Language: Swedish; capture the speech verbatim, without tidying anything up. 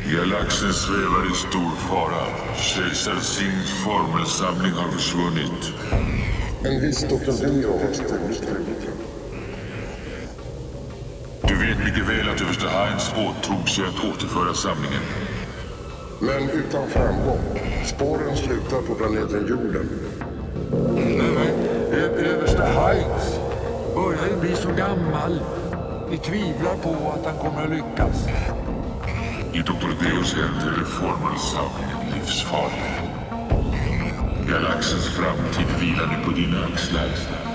Galaxen svävar i stor fara. Kejsar Sings formelsamling har försvunnit. En viss doktor Vio har stulit den. Du vet mycket väl att överste Heinz åtog sig att återföra samlingen. Men utan framgång. Spåren slutar på planeten jorden. Nej, men överste Heinz börjar ju bli så gammal. Vi tvivlar på att han kommer att lyckas. I doktor Deos händer är formelsamlingen livsfarlig. Galaxens framtid vilar nu på dina axlar.